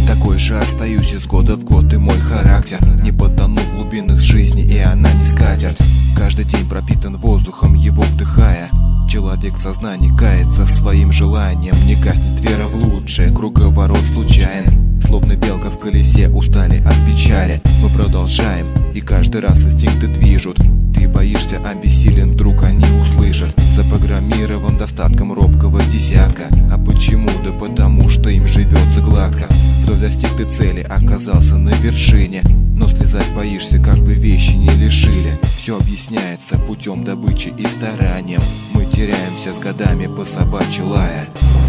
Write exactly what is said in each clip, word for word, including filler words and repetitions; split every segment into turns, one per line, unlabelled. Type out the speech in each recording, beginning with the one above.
Такой же остаюсь из года в год, и мой характер не потону в глубинах жизни, и она не скатерть. Каждый день пропитан воздухом, его вдыхая. Человек в сознании кается своим желанием. Не гаснет вера в лучшее, круговорот случайен. Словно белка в колесе, устали от печали. Мы продолжаем, и каждый раз инстинкты движут. Ты боишься, а бессилен, вдруг они услышат. Запрограммирован достатком робкого десятка. А почему? Да потому что им живется гладко. Вновь достиг ты цели, оказался на вершине. Но слезать боишься, как бы вещи не лишили. Все объясняется путем добычи и старанием. Мы теряемся с годами по собачьи лая.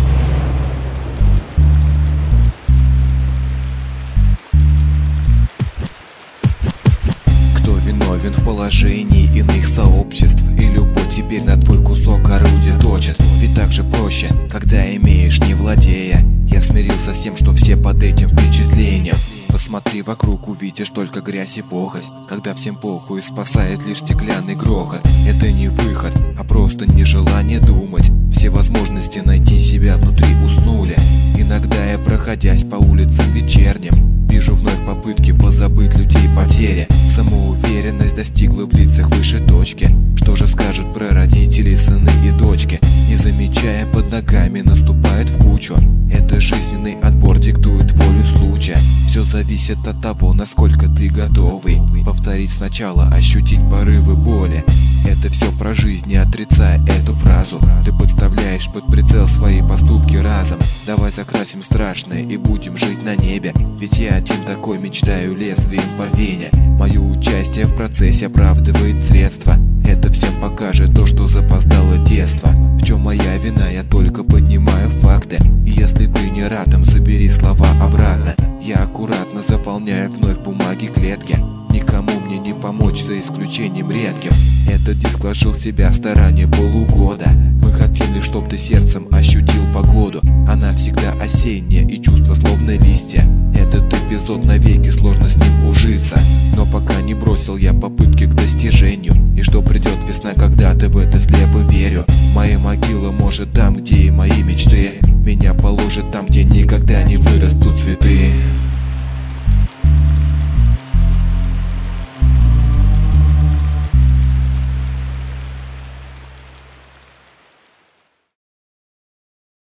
Кто виновен в положении иных сообществ? И любовь теперь на твой кусок орудия точит. Ведь так же проще, когда имеешь, не владея. Я смирился с тем, что все под этим впечатлением. Посмотри вокруг, увидишь только грязь и похоть. Когда всем похуй, спасает лишь стеклянный грохот. Это не выход, а просто нежелание думать. Все возможности найти себя внутри уснули. Иногда я, проходясь по улицам вечерним, вижу вновь попытки позабыть людей потери. Самоуверенность достигла в лицах выше точки. Что же скажут про родителей, сыны и дочки? Не замечая, под ногами наступает в кучу. Это жизненный отбор диктует волю случая. Все зависит от того, насколько ты готовый повторить сначала, ощутить порывы боли. Это все про жизнь, не отрицая эту фразу. Ты подставляешь под прицел свои поступки разом. Давай закрасим страшное и будем жить на небе. Ведь я один такой, мечтаю лезвием по вене. Мое участие в процессе оправдывает средства. Это всем покажет то, что запоздало детство. В чем моя вина, я только поднимаю факты. И если ты не рад им, забери слова обратно. Я аккуратно заполняю вновь бумаги клетки. Никому мне не помочь, за исключением редким. Этот диск вложил в себя старание полугода. Мы хотели, чтоб ты сердцем ощутил погоду. Она всегда осенняя, и чувства словно листья. Этот эпизод навеки, сложно с ним ужиться. Но пока не бросил я попытки к достижению. И что придет весна, когда-то в это слепо верю. Моя могила может там, где и мои мечты. Меня положат там, где